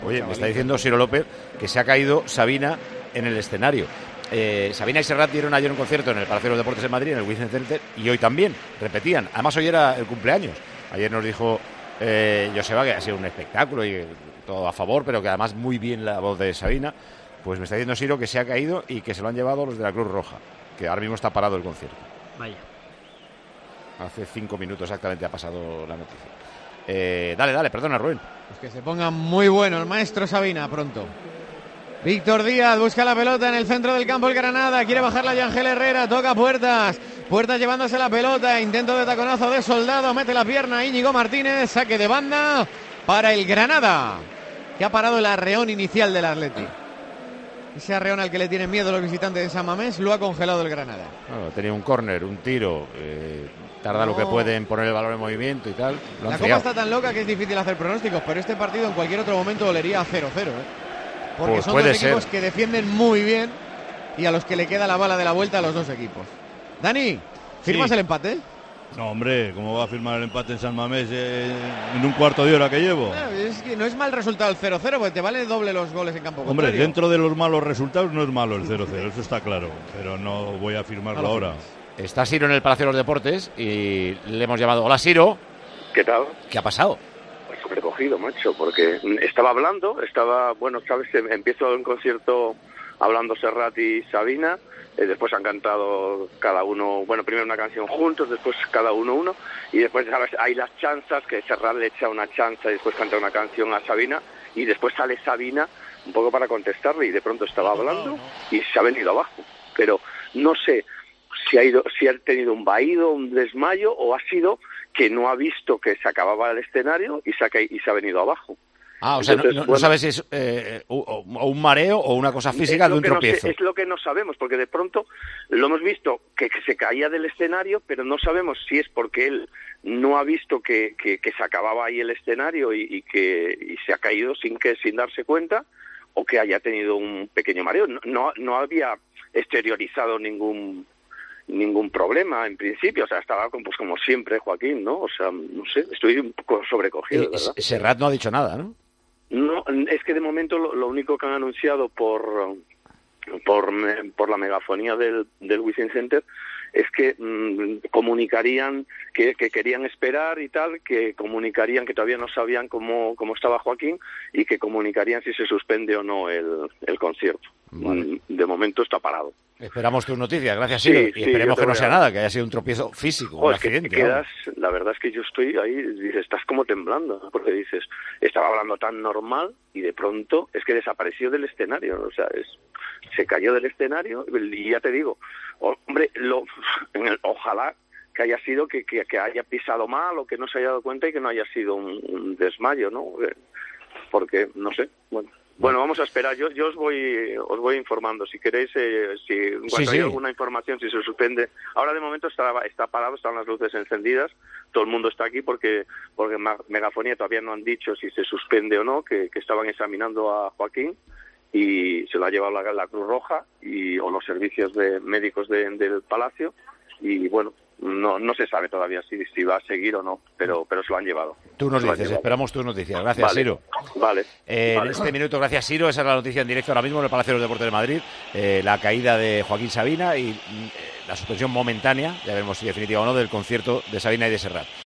Oye, me está diciendo Ciro López que se ha caído Sabina en el escenario. Sabina y Serrat dieron ayer un concierto en el Palacio de los Deportes de Madrid, en el Within Center, y hoy también, repetían. Además, hoy era el cumpleaños. Ayer nos dijo Joseba que ha sido un espectáculo y todo a favor, pero que además muy bien la voz de Sabina. Pues me está diciendo Ciro que se ha caído y que se lo han llevado los de la Cruz Roja, que ahora mismo está parado el concierto. Vaya. Hace 5 minutos exactamente ha pasado la noticia. Dale, perdona, Rubén. Pues que se ponga muy bueno el maestro Sabina pronto. Víctor Díaz busca la pelota en el centro del campo el Granada, quiere bajarla Yangel Herrera, toca Puertas llevándose la pelota, intento de taconazo de Soldado, mete la pierna Íñigo Martínez, saque de banda para el Granada, que ha parado el arreón inicial del Atleti. Ese arreón al que le tienen miedo los visitantes de San Mamés lo ha congelado el Granada. Bueno, tenía un córner, un tiro, tarda lo que puede en poner el balón en movimiento y tal. La Copa está tan loca que es difícil hacer pronósticos, pero este partido en cualquier otro momento olería a 0-0, porque pues son dos equipos que defienden muy bien y a los que le queda la bala de la vuelta a los dos equipos. Dani, ¿firmas el empate? No, hombre, ¿cómo va a firmar el empate en San Mamés en un cuarto de hora que llevo? Es que no es mal resultado el 0-0, porque te vale doble los goles en campo contrario. Hombre, dentro de los malos resultados no es malo el 0-0, eso está claro, pero no voy a firmarlo ahora. Está Ciro en el Palacio de los Deportes y le hemos llamado. Hola, Ciro. ¿Qué tal? ¿Qué ha pasado? Pues sobrecogido, macho, porque bueno, sabes, empiezo un concierto hablando Serrat y Sabina, después han cantado cada uno, bueno, primero una canción juntos, después cada uno, y después, ¿sabes? Hay las chanzas, que Serrat le echa una chanza y después canta una canción a Sabina, y después sale Sabina un poco para contestarle, y de pronto estaba hablando y se ha venido abajo, pero no sé si ha tenido un vaído, un desmayo, o ha sido que no ha visto que se acababa el escenario y se ha venido abajo. O sea, entonces, no sabes si es o un mareo o una cosa física de un tropiezo. Es lo que no sabemos, porque de pronto lo hemos visto que se caía del escenario, pero no sabemos si es porque él no ha visto que se acababa ahí el escenario y se ha caído sin darse cuenta, o que haya tenido un pequeño mareo. No había exteriorizado ningún problema en principio, o sea, estaba pues como siempre Joaquín, ¿no? O sea, no sé, estoy un poco sobrecogido, ¿verdad? Serrat no ha dicho nada, ¿no? No, es que de momento lo único que han anunciado por la megafonía del Within Center es que comunicarían que querían esperar y tal, que comunicarían que todavía no sabían cómo estaba Joaquín y que comunicarían si se suspende o no el concierto. Vale. De momento está parado. Esperamos tus noticias, gracias Ciro, y esperemos que no sea nada, que haya sido un tropiezo físico, un accidente. La verdad es que yo estoy ahí, dices, estás como temblando, ¿no? Porque dices, estaba hablando tan normal y de pronto es que desapareció del escenario, o sea, se cayó del escenario y ya te digo, hombre, ojalá que haya sido que haya pisado mal o que no se haya dado cuenta y que no haya sido un desmayo, ¿no? Porque, no sé, Bueno, vamos a esperar. Yo os voy informando. Si queréis, en cuanto hay alguna información, si se suspende. Ahora de momento está parado, están las luces encendidas. Todo el mundo está aquí porque Megafonía todavía no han dicho si se suspende o no, que estaban examinando a Joaquín y se lo ha llevado la Cruz Roja o los servicios médicos del Palacio. Y bueno, no se sabe todavía si va a seguir o no, pero se lo han llevado. Tú nos dices, esperamos tus noticias. Gracias, Ciro. Vale. En este minuto, gracias, Ciro. Esa es la noticia en directo ahora mismo en el Palacio de los Deportes de Madrid. La caída de Joaquín Sabina y la suspensión momentánea, ya veremos si definitiva o no, del concierto de Sabina y de Serrat.